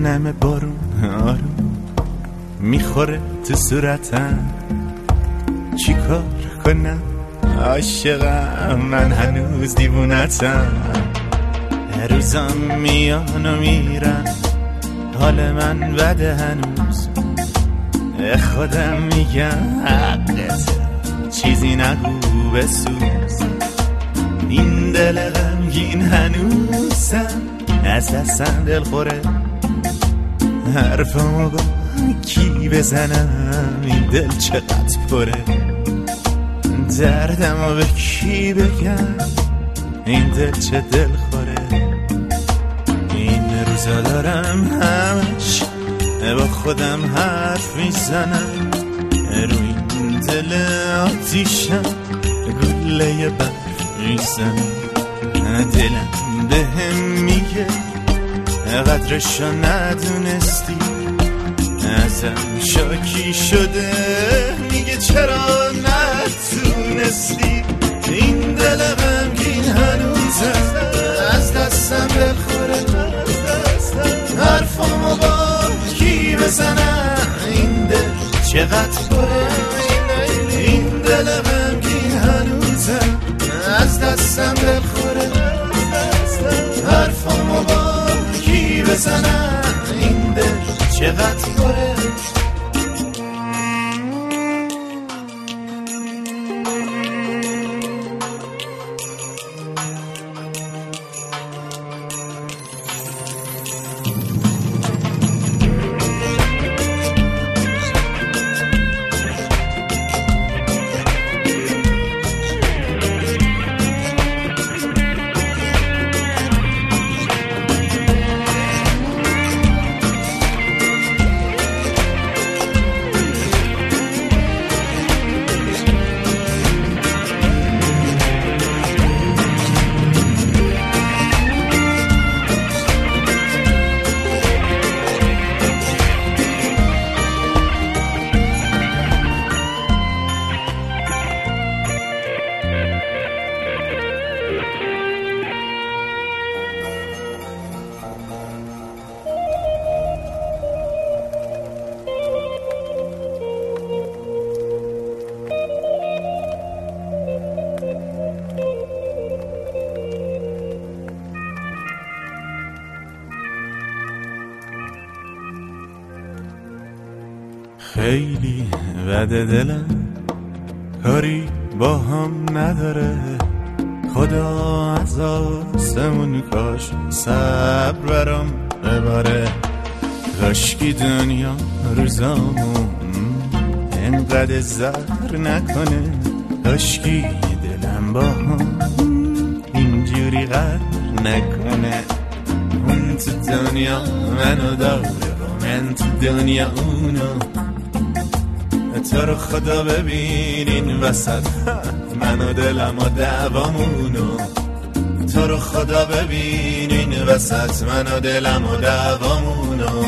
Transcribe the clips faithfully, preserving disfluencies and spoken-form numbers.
نم بارون آروم میخوره تو صورتم، چی کار کنم عاشقم، من هنوز دیوونتم. روزام میان و میرن، حال من بده هنوز، خودم میگم حقت، چیزی نگو بسوز. این دل غمگین هنوزم از دستم دل خوره، حرفمو با کی بزنم، این دل چقدر پره. دردمو به کی بگم، این دل چه دل خوره. این روزا دارم همش با خودم حرف میزنم، روی این دل آتیشم گله برف میزنم. دلم به هم میگه قدرشو ندونستی، ازم شاکی شده میگه چرا نتونستی. این دل غمگین هنوزه از دستم دل خوره، حرفمو با کی بزنم، این دل چقدر پره. این دل غمگین هنوزه از دستم دل خوره، حرفمو با کی بزنم، این دل چقدر پره. خیلی بده دلم، کاری با هم نداره، خدا از آسمون کاش صبر برام بباره. کاشکی دنیا روزامون انقدر زهر نکنه، کاشکی دلم با هم اینجوری غر نکنه. اون تو دنیا منو داره و من تو دنیا اونو، تو رو خدا ببینین وسط من و دلم و دعوامونو. تو رو خدا ببینین وسط من و دلم و دعوامونو.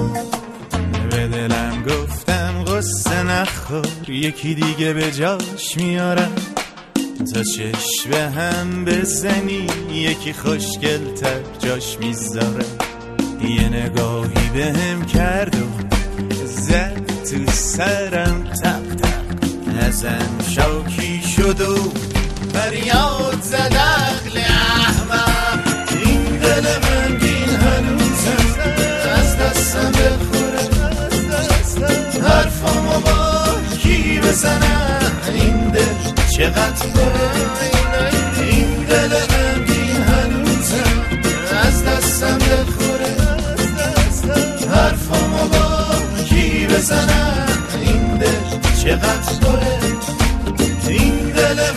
به دلم گفتم قصه نخور، یکی دیگه به جاش میارم، تا چشم به هم بزنی یکی خوشگل‌تر جاش میذاره. یه نگاهی به هم کرد و زد تو سرم تق تق، ازم شاکی شد و فریاد زد عقل احمق. این دل غمگین هنوزم از دستم دل خوره، حرفمو با کی بزنم، این دل چقدر پره. این دل غمگین هنوزم از دستم دل خوره، حرفمو با کی بزنم، این دل چقدر پره. این دل